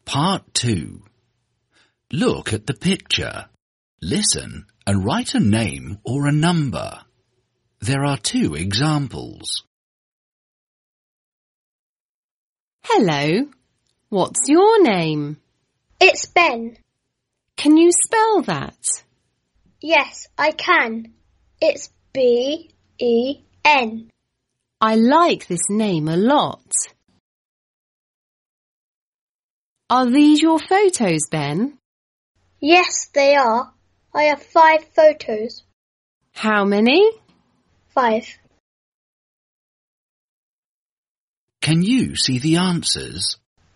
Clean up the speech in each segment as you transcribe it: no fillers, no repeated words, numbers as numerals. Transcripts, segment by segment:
Part 2. Look at the picture. Listen and write a name or a number. There are 2 examples. Hello. What's your name? It's Ben. Can you spell that? Yes, I can. It's B-E-N. I like this name a lot. Are these your photos, Ben? Yes, they are. I have 5 photos. How many? 5. Can you see the answers?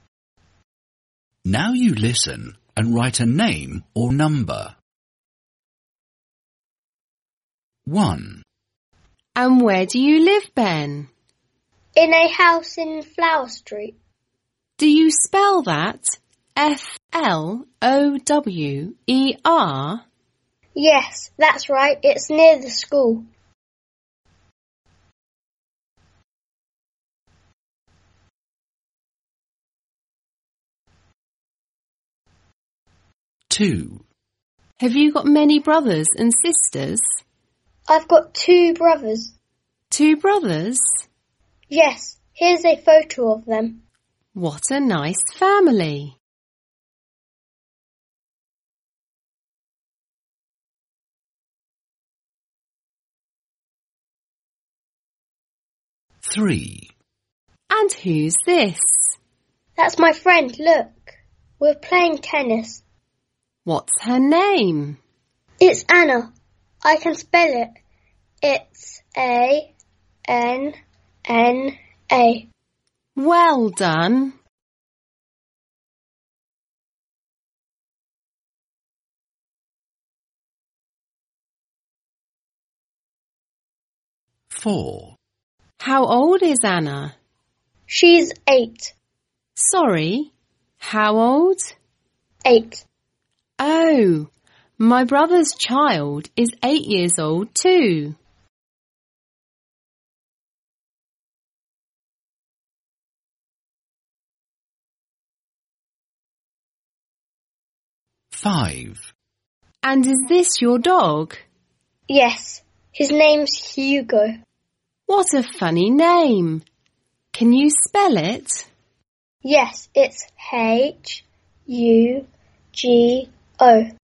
Now you listen and write a name or number. 1. And where do you live, Ben? In a house in Flower Street. Do you spell that F-L-O-W-E-R? Yes, that's right. It's near the school. 2. Have you got many brothers and sisters? I've got 2 brothers. 2 brothers? Yes, here's a photo of them. What a nice family. 3. And who's this? That's my friend, look. We're playing tennis. What's her name? It's Anna. I can spell it. It's A-N-N-A. Well done. 4. How old is Anna? She's 8. Sorry, how old? 8. Oh, my brother's child is 8 years old too. 5. And is this your dog? Yes, his name's Hugo. What a funny name. Can you spell it? Yes, it's H-U-G-O.